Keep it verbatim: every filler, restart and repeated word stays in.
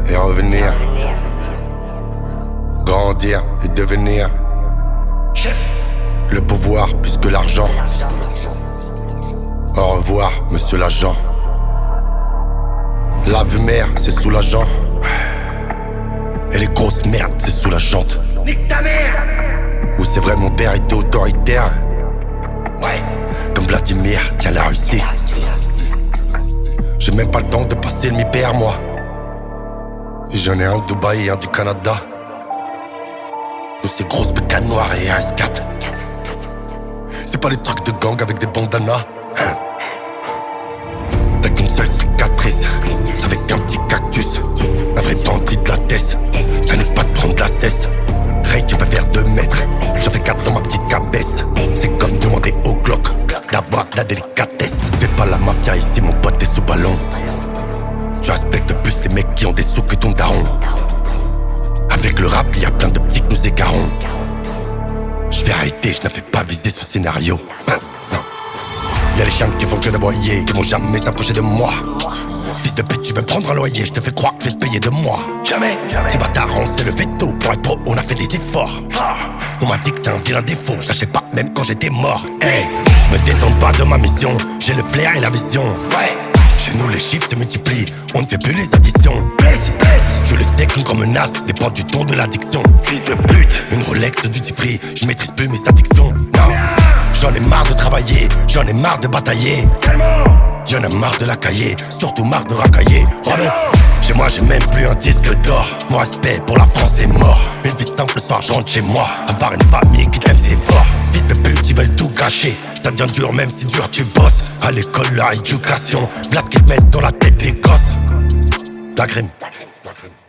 et revenir. Grandir et devenir le pouvoir plus que l'argent. Au revoir, monsieur l'agent. La vue mère, c'est soulageant. Et les grosses merdes, c'est sous la jante. Nique ta mère. Où c'est vrai, mon père était autoritaire. Ouais. Comme Vladimir, tiens la Russie. J'ai même pas le temps de passer le mi-père, moi. Et j'en ai un de Dubaï et un du Canada. Nous c'est grosses bécanes noires et R S quatre. C'est pas les trucs de gang avec des bandanas. T'as qu'une seule cicatrice, c'est avec un petit cactus. Un vrai bandit de la tête, ça n'est pas de prendre de la cesse. Ray qui peut faire deux mètres, j'en fais quatre dans ma petite cabesse. C'est comme demander au Glock d'avoir de la délicatesse. Fais pas la mafia ici, mon pote, t'es sous ballon. Tu respectes plus les mecs qui ont des sous que ton daron. Avec le rap, y'a plein de petits que nous égarons. Je vais arrêter, je n'avais pas visé ce scénario. Y'a les chiens qui font que d'aboyer, qui vont jamais s'approcher de moi. Fils de pute, tu veux prendre un loyer, je te fais croire que je vais te payer de moi. Jamais, jamais. Petit bâtard, on c'est le veto. Pour être pro, on a fait des efforts. On m'a dit que c'est un vilain défaut, je lâchais pas même quand j'étais mort. Hey, je me détends pas de ma mission, j'ai le flair et la vision. Ouais. Chez nous les chiffres se multiplient, on ne fait plus les additions. Baisse, baisse. Je le sais qu'une grande menace dépend du ton de l'addiction. Fils de pute. Une Rolex du duty free, je maîtrise plus mes addictions. Non, j'en ai marre de travailler, j'en ai marre de batailler. Tellement. Y'en a marre de la cahier, surtout marre de racailler. Robin, chez moi j'ai même plus un disque d'or. Mon respect pour la France est mort. Une vie simple, le soir je rentre chez moi. Avoir une famille qui t'aime c'est fort. Fils de pute, ils veulent tout cacher. Ça devient dur même si dur tu bosses. À l'école, leur éducation, voilà ce qu'ils te mettent dans la tête des gosses. La grime.